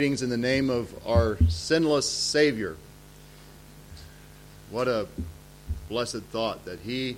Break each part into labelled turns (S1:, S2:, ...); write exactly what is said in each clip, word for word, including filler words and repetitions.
S1: Greetings in the name of our sinless Savior. What a blessed thought that He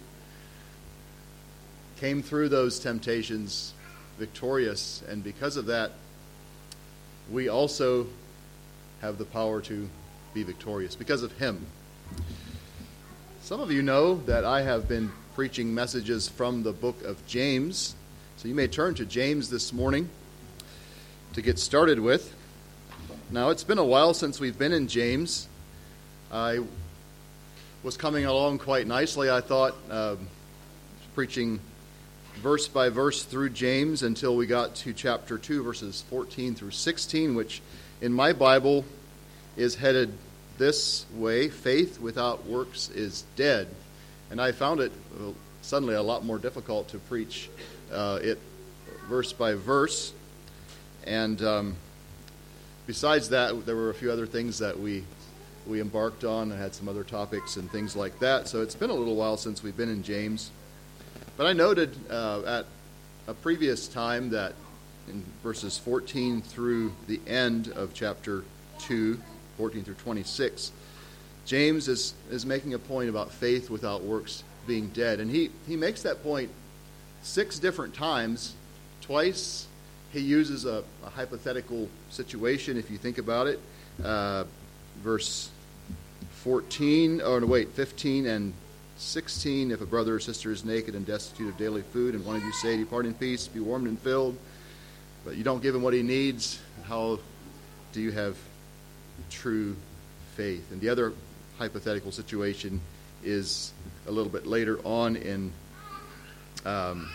S1: came through those temptations victorious, and because of that, we also have the power to be victorious because of Him. Some of you know that I have been preaching messages from the book of James, so you may turn to James this morning to get started with. Now, it's been a while since we've been in James. I was coming along quite nicely, I thought, uh, preaching verse by verse through James until we got to chapter two, verses fourteen through sixteen, which in my Bible is headed this way: faith without works is dead. And I found it uh, suddenly a lot more difficult to preach uh, it verse by verse. And um, besides that, there were a few other things that we we embarked on. I had some other topics and things like that. So it's been a little while since we've been in James. But I noted uh, at a previous time that in verses fourteen through the end of chapter two, fourteen through twenty-six, James is, is making a point about faith without works being dead. And he, he makes that point six different times. Twice he uses a, a hypothetical situation, if you think about it. Uh, verse fourteen, or no, wait, fifteen and sixteen, if a brother or sister is naked and destitute of daily food, and one of you say, "Depart in peace, be warmed and filled," but you don't give him what he needs, how do you have true faith? And the other hypothetical situation is a little bit later on in um,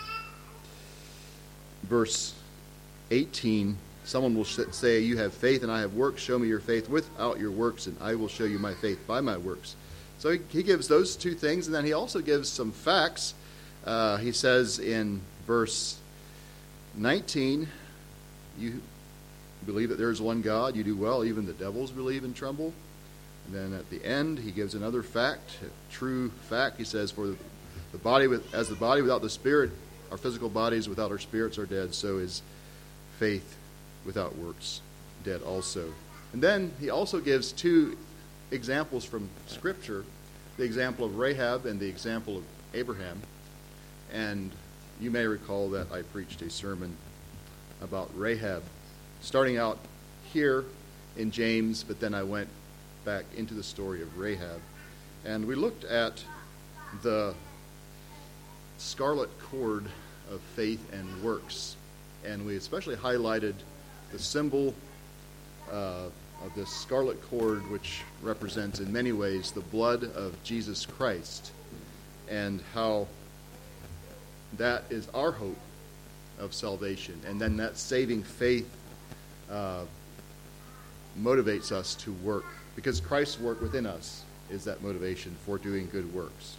S1: verse eighteen. Someone will say, "You have faith and I have works. Show me your faith without your works, and I will show you my faith by my works." So he, he gives those two things, and then he also gives some facts. Uh, he says in verse nineteen, "You believe that there is one God. You do well. Even the devils believe and tremble." And then at the end, he gives another fact, a true fact. He says, "For the body, with, as the body without the spirit, our physical bodies without our spirits are dead, so is faith without works dead also." And then he also gives two examples from Scripture, the example of Rahab and the example of Abraham. And you may recall that I preached a sermon about Rahab, starting out here in James, but then I went back into the story of Rahab. And we looked at the scarlet cord of faith and works. And we especially highlighted the symbol uh, of this scarlet cord, which represents in many ways the blood of Jesus Christ, and how that is our hope of salvation. And then that saving faith uh, motivates us to work, because Christ's work within us is that motivation for doing good works.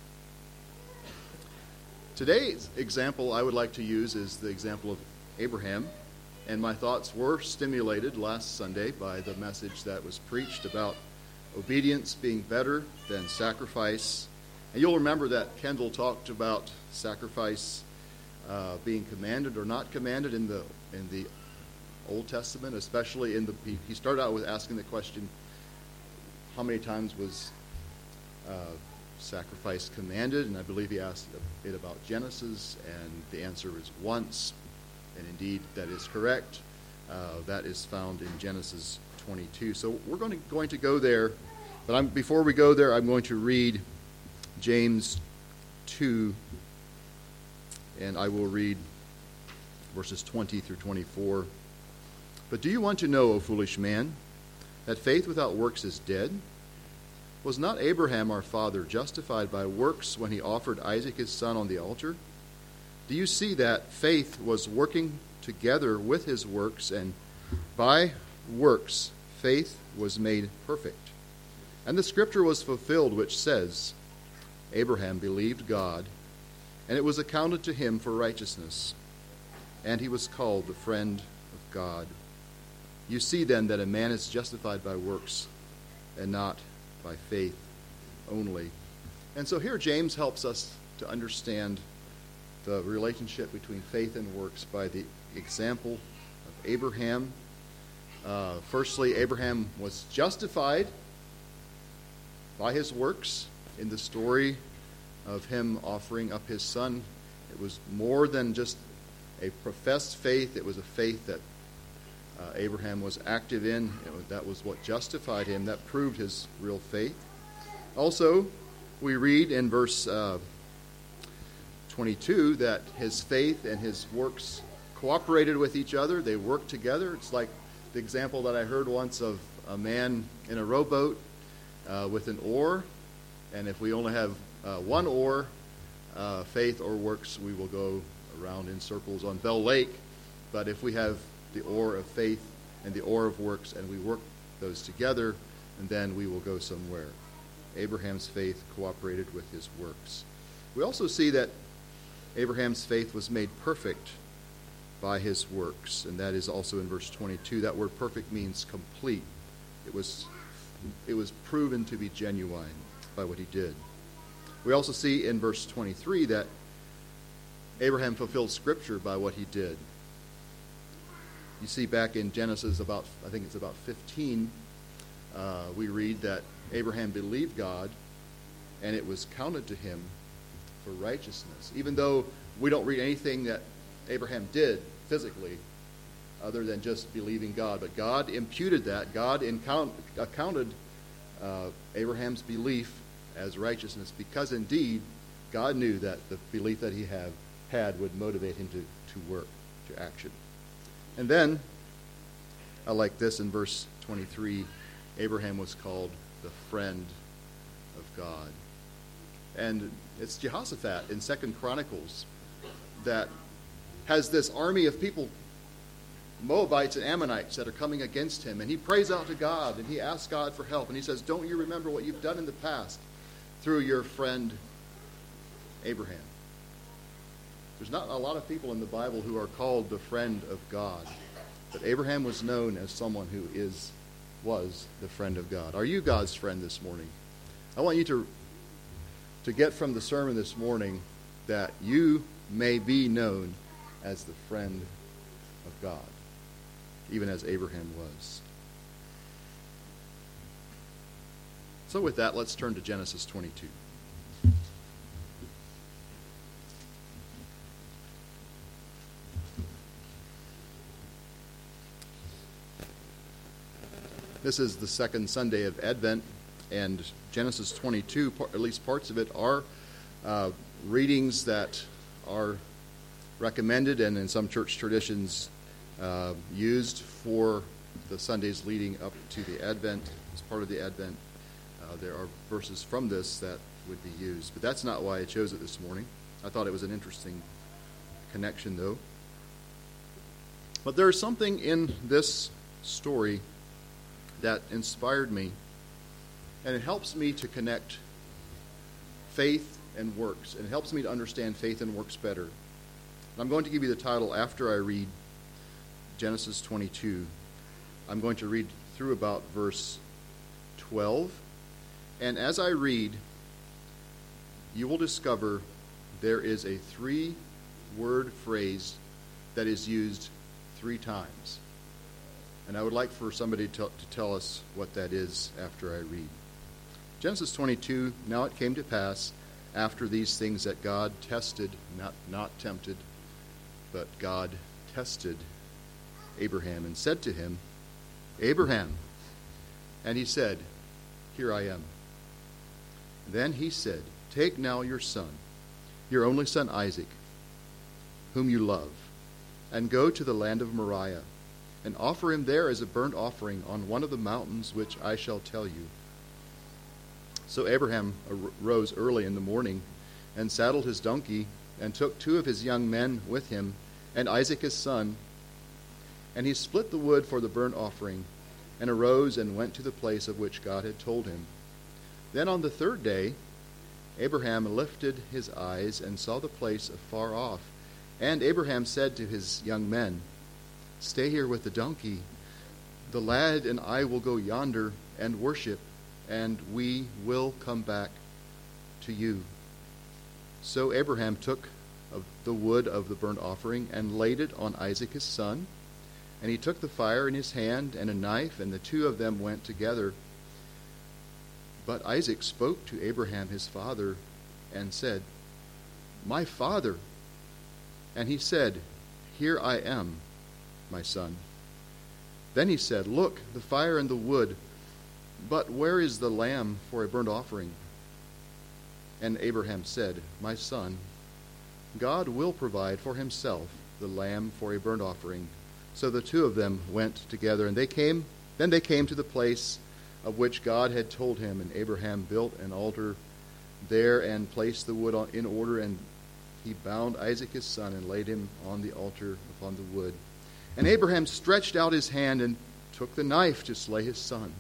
S1: Today's example I would like to use is the example of Abraham. And my thoughts were stimulated last Sunday by the message that was preached about obedience being better than sacrifice. And you'll remember that Kendall talked about sacrifice uh, being commanded or not commanded in the in the Old Testament, especially in the. He, he started out with asking the question, how many times was uh, sacrifice commanded? And I believe he asked it about Genesis, and the answer is once. And indeed, that is correct. Uh, that is found in Genesis twenty-two. So we're going to, going to go there. But I'm, before we go there, I'm going to read James two. And I will read verses twenty through twenty-four. "But do you want to know, O foolish man, that faith without works is dead? Was not Abraham our father justified by works when he offered Isaac his son on the altar? Do you see that faith was working together with his works, and by works faith was made perfect? And the scripture was fulfilled which says, Abraham believed God, and it was accounted to him for righteousness, and he was called the friend of God. You see then that a man is justified by works and not by faith only." And so here James helps us to understand the relationship between faith and works by the example of Abraham. Uh, firstly, Abraham was justified by his works in the story of him offering up his son. It was more than just a professed faith. It was a faith that uh, Abraham was active in. It was, that was what justified him. That proved his real faith. Also, we read in verse uh, twenty-two that his faith and his works cooperated with each other. They worked together. It's like the example that I heard once of a man in a rowboat uh, with an oar. And if we only have uh, one oar, uh, faith or works, we will go around in circles on Bell Lake. But if we have the oar of faith and the oar of works, and we work those together, and then we will go somewhere. Abraham's faith cooperated with his works. We also see that Abraham's faith was made perfect by his works, and that is also in verse twenty-two. That word perfect means complete. It was, it was proven to be genuine by what he did. We also see in verse twenty-three that Abraham fulfilled Scripture by what he did. You see back in Genesis about, I think it's about fifteen, uh, we read that Abraham believed God, and it was counted to him for righteousness. Even though we don't read anything that Abraham did physically other than just believing God. But God imputed that. God incount, accounted uh, Abraham's belief as righteousness, because indeed God knew that the belief that he have, had would motivate him to, to work, to action. And then, I like this in verse twenty-three, Abraham was called the friend of God. And it's Jehoshaphat in Second Chronicles that has this army of people, Moabites and Ammonites, that are coming against him. And he prays out to God, and he asks God for help. And he says, don't you remember what you've done in the past through your friend Abraham? There's not a lot of people in the Bible who are called the friend of God. But Abraham was known as someone who is, was the friend of God. Are you God's friend this morning? I want you to, to get from the sermon this morning that you may be known as the friend of God, even as Abraham was. So with that, let's turn to Genesis twenty-two. This is the second Sunday of Advent, and Genesis twenty-two, at least parts of it, are uh, readings that are recommended and in some church traditions uh, used for the Sundays leading up to the Advent. As part of the Advent, uh, there are verses from this that would be used. But that's not why I chose it this morning. I thought it was an interesting connection, though. But there is something in this story that inspired me, and it helps me to connect faith and works, and it helps me to understand faith and works better. I'm going to give you the title after I read Genesis twenty-two. I'm going to read through about verse twelve, and as I read, you will discover there is a three-word phrase that is used three times. And I would like for somebody to, to tell us what that is after I read. Genesis twenty-two, now it came to pass after these things that God tested, not, not tempted, but God tested Abraham and said to him, Abraham. And he said, Here I am. Then he said, Take now your son, your only son Isaac, whom you love, and go to the land of Moriah, and offer him there as a burnt offering on one of the mountains which I shall tell you. So Abraham arose early in the morning, and saddled his donkey, and took two of his young men with him, and Isaac his son. And he split the wood for the burnt offering, and arose and went to the place of which God had told him. Then on the third day Abraham lifted his eyes, and saw the place afar off. And Abraham said to his young men, Stay here with the donkey. The lad and I will go yonder and worship, and we will come back to you. So Abraham took of the wood of the burnt offering and laid it on Isaac his son, And he took the fire in his hand and a knife, and the two of them went together. But Isaac spoke to Abraham his father and said, My father. And he said, Here I am, my son. Then he said, Look, the fire and the wood, but where is the lamb for a burnt offering? And Abraham said, My son, God will provide for himself the lamb for a burnt offering. So the two of them went together, and they came. Then they came to the place of which God had told him, and Abraham built an altar there and placed the wood in order, and he bound Isaac his son and laid him on the altar upon the wood. And Abraham stretched out his hand and took the knife to slay his son.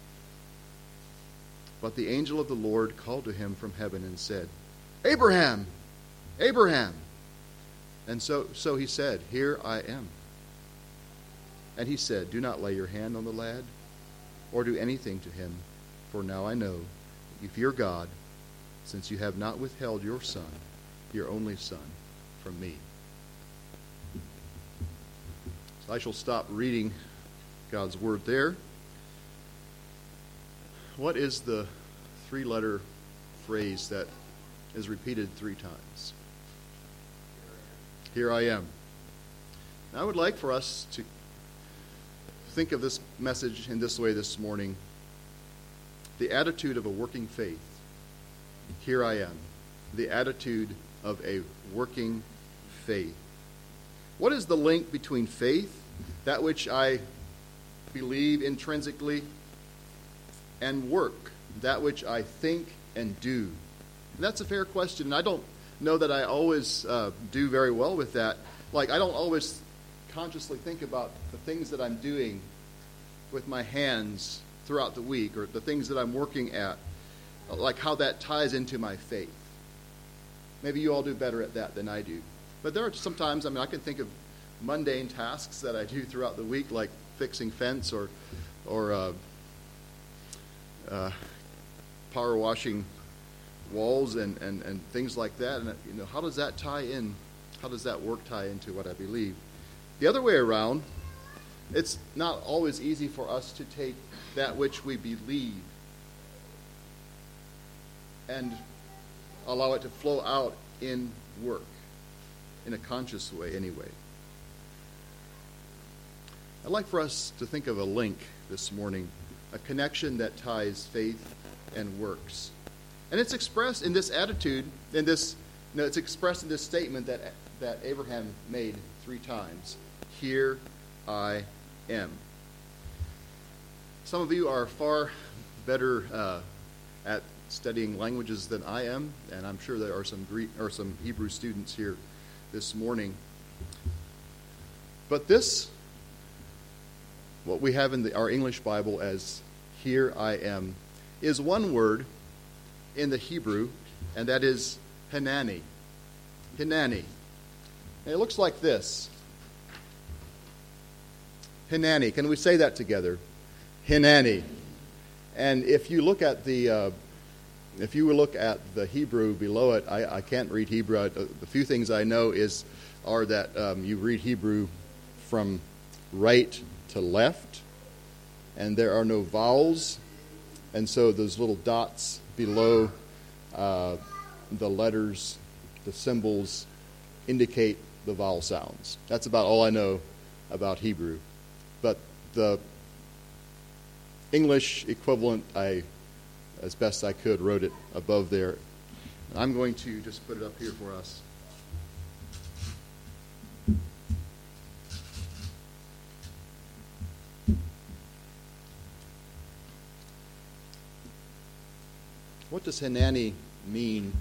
S1: But the angel of the Lord called to him from heaven and said, Abraham, Abraham. And so, so he said, Here I am. And he said, Do not lay your hand on the lad, or do anything to him, for now I know that you fear God, since you have not withheld your son, your only son, from me. So I shall stop reading God's word there. What is the three-letter phrase that is repeated three times? Here I am. Now, I would like for us to think of this message in this way this morning. The attitude of a working faith. Here I am. The attitude of a working faith. What is the link between faith, that which I believe intrinsically, and work, that which I think and do? And that's a fair question, and I don't know that I always uh, do very well with that. Like, I don't always consciously think about the things that I'm doing with my hands throughout the week, or the things that I'm working at, like how that ties into my faith. Maybe you all do better at that than I do. But there are sometimes, I mean, I can think of mundane tasks that I do throughout the week, like fixing fence or or uh, uh, power washing walls and, and, and things like that. And, you know, how does that tie in? How does that work tie into what I believe? The other way around, it's not always easy for us to take that which we believe and allow it to flow out in work, in a conscious way anyway. I'd like for us to think of a link this morning, a connection that ties faith and works. And it's expressed in this attitude, in this, no, it's expressed in this statement that, that Abraham made three times. Here I am. Some of you are far better uh, at studying languages than I am, and I'm sure there are some Greek or some Hebrew students here this morning. But this, what we have in the, our English Bible as "Here I am," is one word in the Hebrew, and that is Hineni. Hineni. And it looks like this. Hineni. Can we say that together? Hineni. And if you look at the uh, if you look at the Hebrew below it, I, I can't read Hebrew. I, the few things I know is are that um, you read Hebrew from right to left, and there are no vowels, and so those little dots below uh, the letters, the symbols, indicate the vowel sounds. That's about all I know about Hebrew. But the English equivalent, I, as best I could, wrote it above there. And I'm going to just put it up here for us. What does Hineni mean?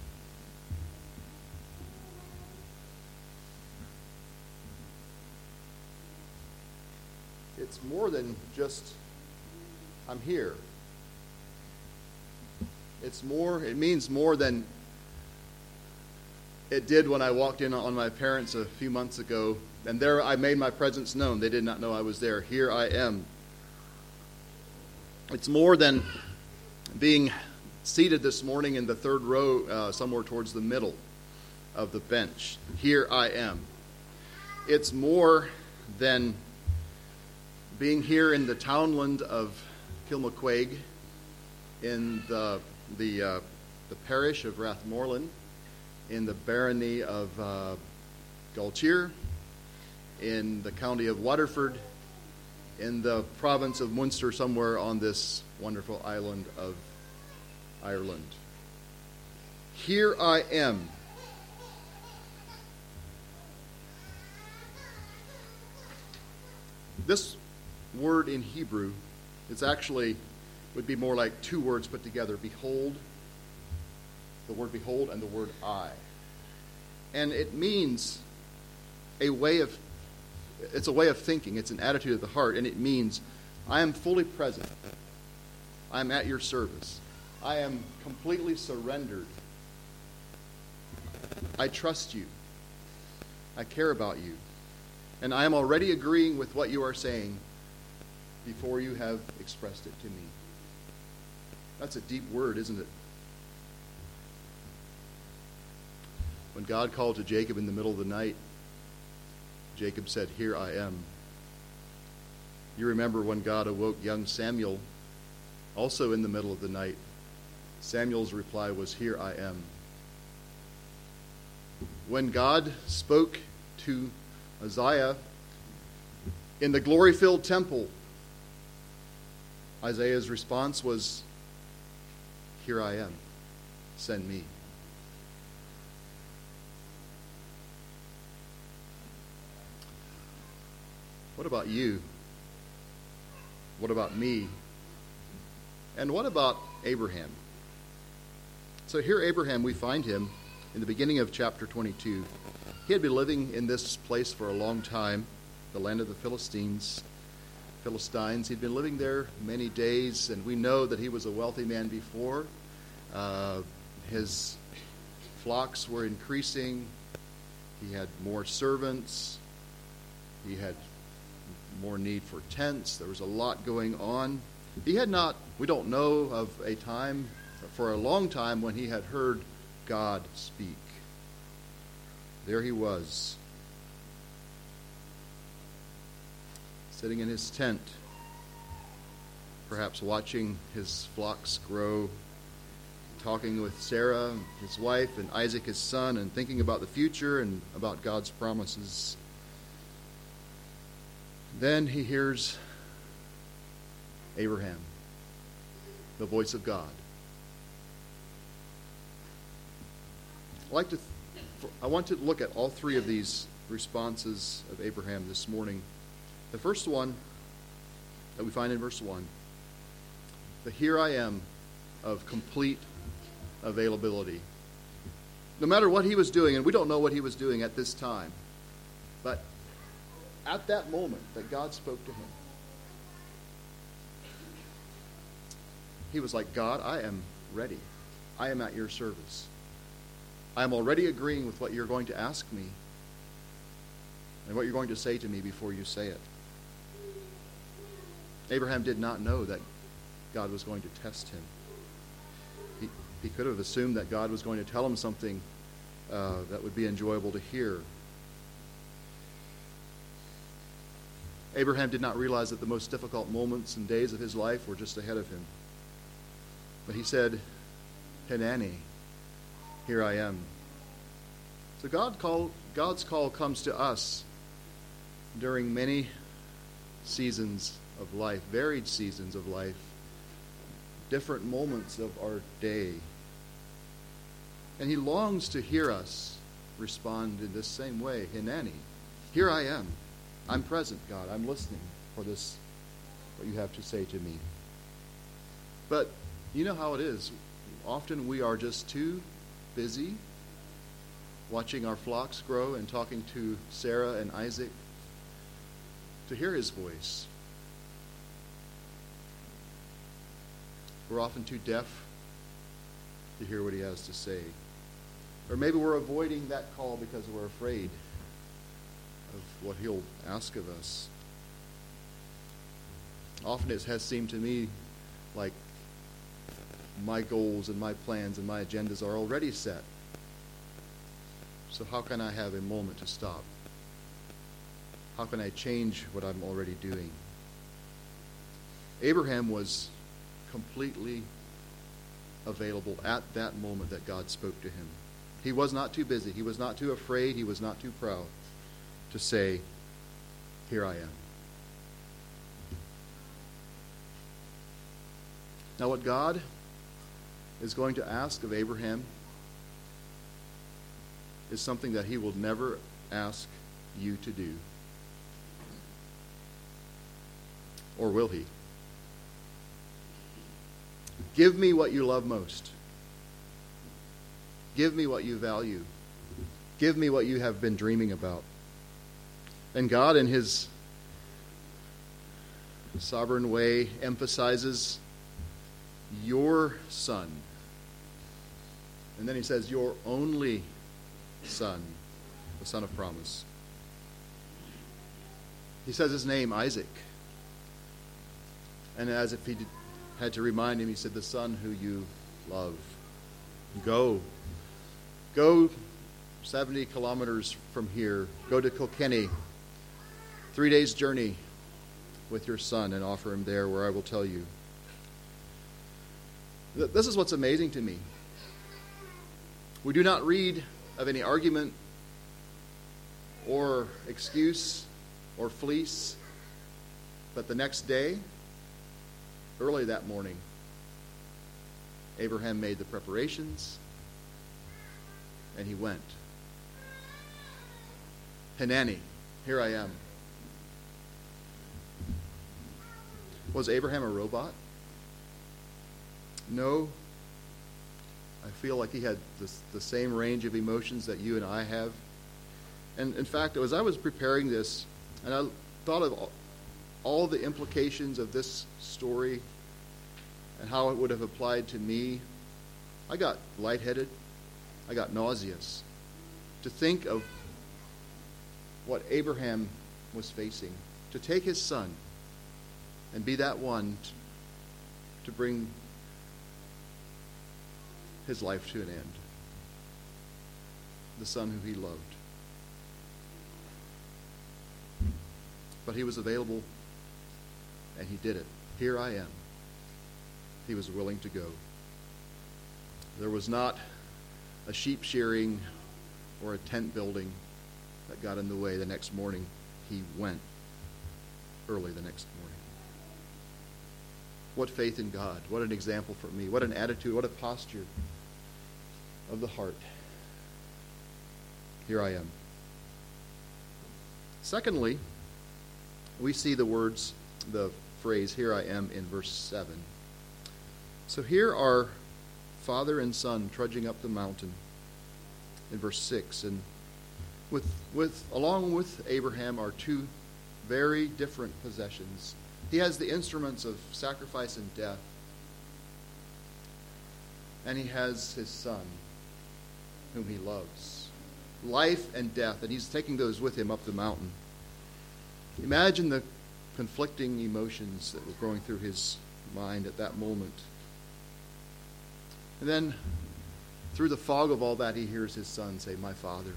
S1: It's more than just, I'm here. It's more, it means more than it did when I walked in on my parents a few months ago, and there I made my presence known. They did not know I was there. Here I am. It's more than being seated this morning in the third row, uh, somewhere towards the middle of the bench. Here I am. It's more than being here in the townland of Kilmaquaig, in the the uh, the parish of Rathmorland, in the barony of uh, Galtier, in the county of Waterford, in the province of Munster, somewhere on this wonderful island of Ireland. Here I am. This word in Hebrew, it's actually would be more like two words put together. Behold, the word behold and the word I. And it means a way of, it's a way of thinking. It's an attitude of the heart. And it means, I am fully present. I am at your service. I am completely surrendered. I trust you. I care about you. And I am already agreeing with what you are saying before you have expressed it to me. That's a deep word, isn't it? When God called to Jacob in the middle of the night, Jacob said, "Here I am." You remember when God awoke young Samuel, also in the middle of the night. Samuel's reply was, "Here I am." When God spoke to Isaiah in the glory-filled temple, Isaiah's response was, "Here I am, send me." What about you? What about me? And what about Abraham? So here Abraham, we find him in the beginning of chapter twenty-two. He had been living in this place for a long time, the land of the Philistines, Philistines. He'd been living there many days, and we know that he was a wealthy man before. Uh, his flocks were increasing. He had more servants. He had more need for tents. There was a lot going on. He had not, we don't know of a time, for a long time, when he had heard God speak. There he was, sitting in his tent, perhaps watching his flocks grow, talking with Sarah, his wife, and Isaac, his son, and thinking about the future and about God's promises. Then he hears Abraham, the voice of God. I like to, I want to look at all three of these responses of Abraham this morning. The first one that we find in verse one, the "here I am" of complete availability. No matter what he was doing, and we don't know what he was doing at this time, but at that moment that God spoke to him, he was like, "God, I am ready. I am at your service. I am already agreeing with what you're going to ask me and what you're going to say to me before you say it." Abraham did not know that God was going to test him. He, he could have assumed that God was going to tell him something uh, that would be enjoyable to hear. Abraham did not realize that the most difficult moments and days of his life were just ahead of him. But he said, "Hineni, here I am." So God call, God's call comes to us during many seasons of life, varied seasons of life, different moments of our day. And he longs to hear us respond in this same way. "Hineni, here I am. I'm present, God. I'm listening for this, what you have to say to me." But you know how it is. Often we are just too busy watching our flocks grow and talking to Sarah and Isaac to hear his voice. We're often too deaf to hear what he has to say. Or maybe we're avoiding that call because we're afraid of what he'll ask of us. Often it has seemed to me like my goals and my plans and my agendas are already set. So how can I have a moment to stop? How can I change what I'm already doing? Abraham was completely available at that moment that God spoke to him. He was not too busy. He was not too afraid. He was not too proud to say, "Here I am." Now, what God is going to ask of Abraham is something that he will never ask you to do. Or will he? Give me what you love most. Give me what you value. Give me what you have been dreaming about. And God, in his sovereign way, emphasizes your son. And then he says, your only son, the son of promise. He says his name, Isaac. And as if he did, had to remind him, he said, the son who you love. Go. Go seventy kilometers from here. Go to Kilkenny. Three days' journey with your son and offer him there where I will tell you. This is what's amazing to me. We do not read of any argument or excuse or fleece, but the next day, early that morning, Abraham made the preparations and he went. Hineni, here I am. Was Abraham a robot? No. I feel like he had this, the same range of emotions that you and I have. And in fact, as I was preparing this, and I thought of all, all the implications of this story and how it would have applied to me, I got lightheaded. I got nauseous to think of what Abraham was facing, to take his son and be that one t- to bring his life to an end. The son who he loved. But he was available and he did it. Here I am. He was willing to go. There was not a sheep shearing or a tent building that got in the way. The next morning, he went early the next morning. What faith in God. What an example for me. What an attitude. What a posture of the heart. Here I am. Secondly, we see the words, the phrase, here I am, in verse seven. So here are father and son trudging up the mountain in verse six. And with, with, along with Abraham are two very different possessions. He has the instruments of sacrifice and death. And he has his son, whom he loves. Life and death. And he's taking those with him up the mountain. Imagine the conflicting emotions that were going through his mind at that moment. And then, through the fog of all that, he hears his son say, "My father."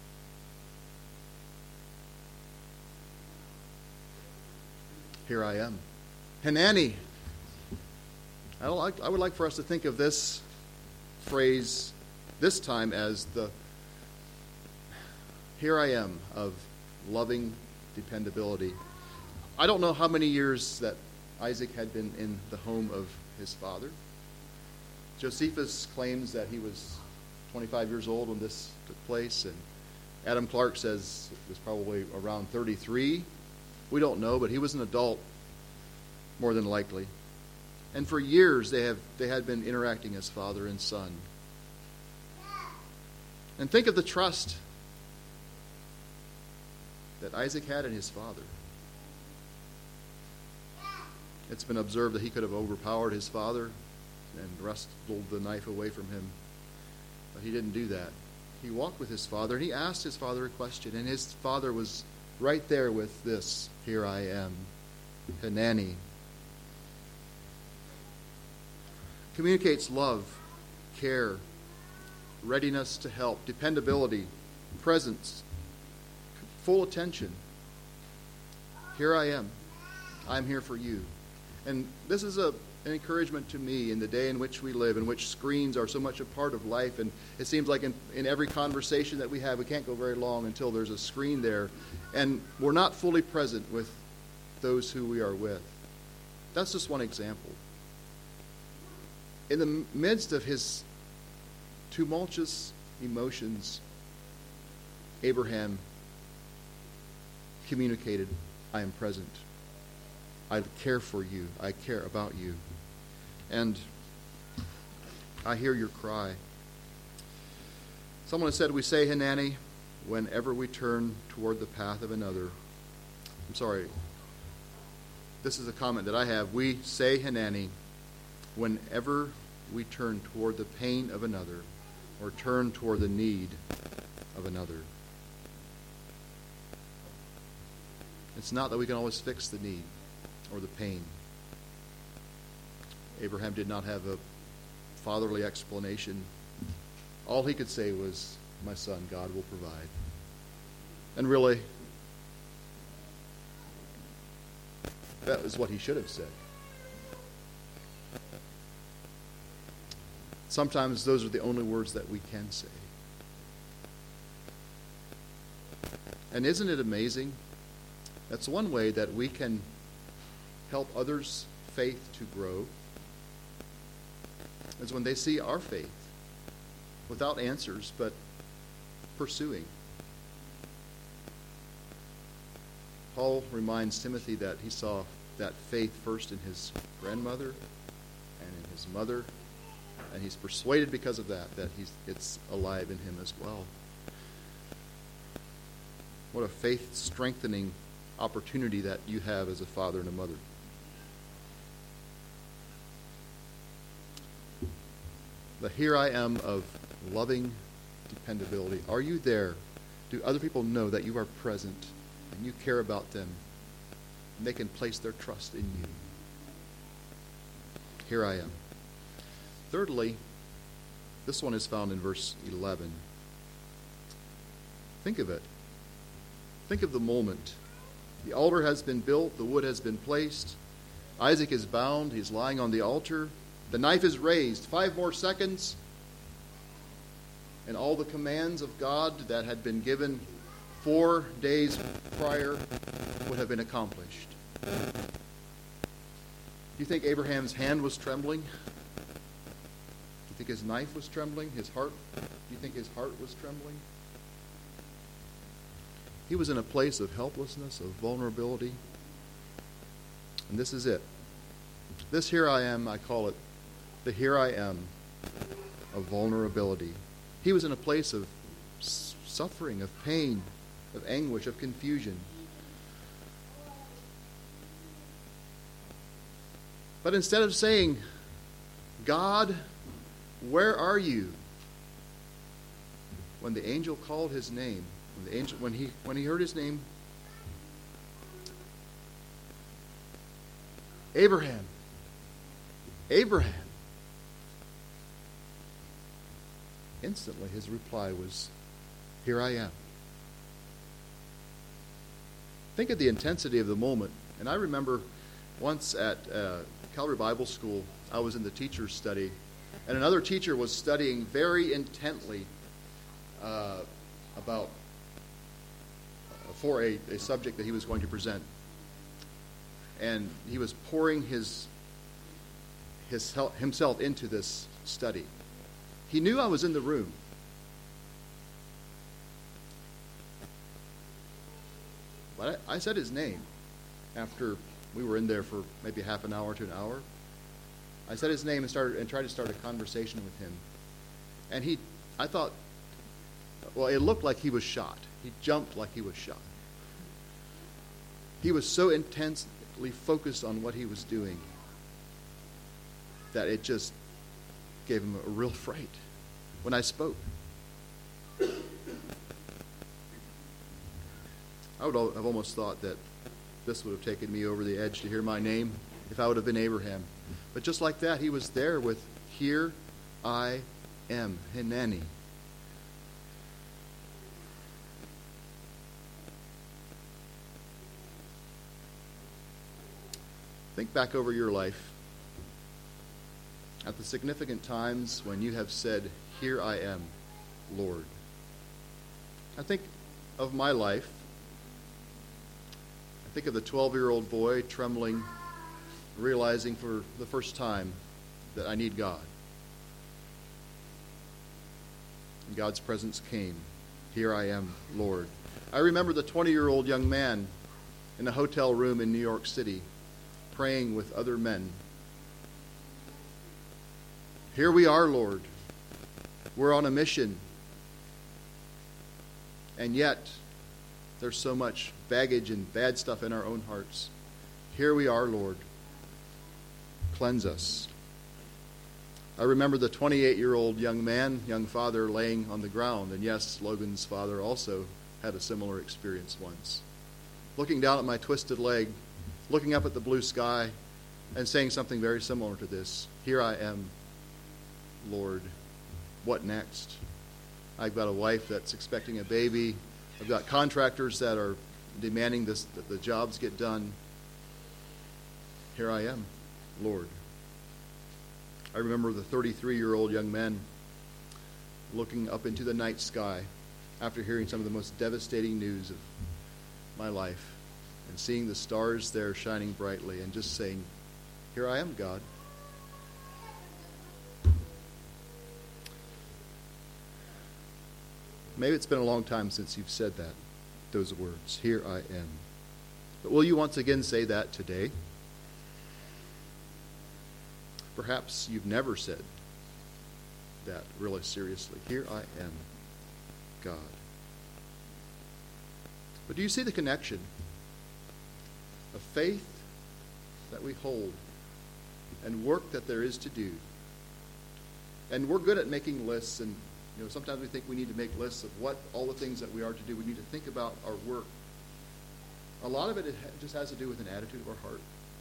S1: Here I am. Hineni. I, like, I would like for us to think of this phrase this time as the here I am of loving dependability. I don't know how many years that Isaac had been in the home of his father. Josephus claims that he was twenty-five years old when this took place, and Adam Clark says it was probably around thirty-three. We don't know, but he was an adult, more than likely. And for years they have they had been interacting as father and son. And think of the trust that Isaac had in his father. It's been observed that he could have overpowered his father and wrestled the knife away from him. But he didn't do that. He walked with his father, and he asked his father a question, and his father was right there with this, here I am, Hineni. Communicates love, care, readiness to help, dependability, presence, full attention. Here I am. I'm here for you. And this is a, an encouragement to me in the day in which we live, in which screens are so much a part of life. And it seems like in, in every conversation that we have, we can't go very long until there's a screen there. And we're not fully present with those who we are with. That's just one example. In the midst of his tumultuous emotions, Abraham communicated, I am present. I care for you. I care about you. And I hear your cry. Someone has said, we say Hineni whenever we turn toward the path of another. I'm sorry. This is a comment that I have. We say Hineni whenever we turn toward the pain of another or turn toward the need of another. It's not that we can always fix the need or the pain. Abraham did not have a fatherly explanation. All he could say was, my son, God will provide. And really, that is what he should have said. Sometimes those are the only words that we can say. And isn't it amazing? That's one way that we can help others' faith to grow, is when they see our faith without answers, but pursuing. Paul reminds Timothy that he saw that faith first in his grandmother and in his mother, and he's persuaded because of that that he's, it's alive in him as well. What a faith-strengthening opportunity that you have as a father and a mother. The here I am of loving dependability. Are you there? Do other people know that you are present and you care about them and they can place their trust in you? Here I am. Thirdly, this one is found in verse eleven. Think of it. Think of the moment. The altar has been built, the wood has been placed, Isaac is bound, he's lying on the altar, the knife is raised, five more seconds, and all the commands of God that had been given four days prior would have been accomplished. Do you think Abraham's hand was trembling? Do you think his knife was trembling? His heart? Do you think his heart was trembling? He was in a place of helplessness, of vulnerability. And this is it. This here I am, I call it the here I am of vulnerability. He was in a place of suffering, of pain, of anguish, of confusion. But instead of saying, God, where are you? When the angel called his name, when the angel, when he when he heard his name, Abraham, Abraham. Instantly his reply was, here I am. Think of the intensity of the moment. And I remember once at uh, Calvary Bible School, I was in the teacher's study, and another teacher was studying very intently uh, about uh, for a, a subject that he was going to present. And he was pouring his, his himself into this study. He knew I was in the room. But I, I said his name after we were in there for maybe half an hour to an hour. I said his name and started and tried to start a conversation with him. And he, I thought, well, it looked like he was shot. He jumped like he was shot. He was so intensely focused on what he was doing that it just gave him a real fright when I spoke. I would have almost thought that this would have taken me over the edge to hear my name if I would have been Abraham. But just like that, he was there with, here I am, Hineni. Think back over your life at the significant times when you have said, "Here I am, Lord." I think of my life. I think of the twelve-year-old boy trembling, realizing for the first time that I need God. And God's presence came. "Here I am, Lord." I remember the twenty-year-old young man in a hotel room in New York City praying with other men. "Here we are, Lord. We're on a mission. And yet, there's so much baggage and bad stuff in our own hearts. Here we are, Lord. Cleanse us." I remember the twenty-eight-year-old young man, young father, laying on the ground. And yes, Logan's father also had a similar experience once. Looking down at my twisted leg, looking up at the blue sky, and saying something very similar to this. "Here I am, Lord. What next? I've got a wife that's expecting a baby. I've got contractors that are demanding this, that the jobs get done. Here I am, Lord." I remember the thirty-three-year-old young man looking up into the night sky after hearing some of the most devastating news of my life and seeing the stars there shining brightly and just saying, "Here I am, God." Maybe it's been a long time since you've said that, those words, "Here I am." But will you once again say that today? Perhaps you've never said that really seriously. "Here I am, God." But do you see the connection of faith that we hold and work that there is to do? And we're good at making lists, and you know, sometimes we think we need to make lists of what all the things that we are to do. We need to think about our work. A lot of it, it just has to do with an attitude of our heart.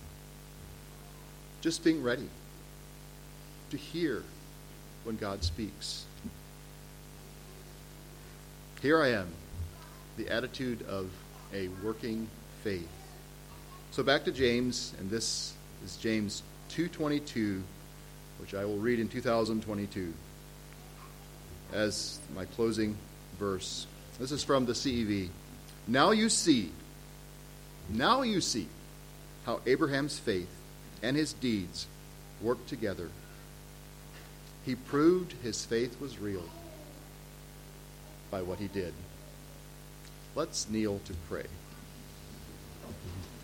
S1: Just being ready to hear when God speaks. Here I am, the attitude of a working faith. So back to James, and this is James two twenty-two, which I will read in two thousand twenty-two as my closing verse. This is from the C E V. Now you see, now you see how Abraham's faith and his deeds worked together. He proved his faith was real by what he did. Let's kneel to pray.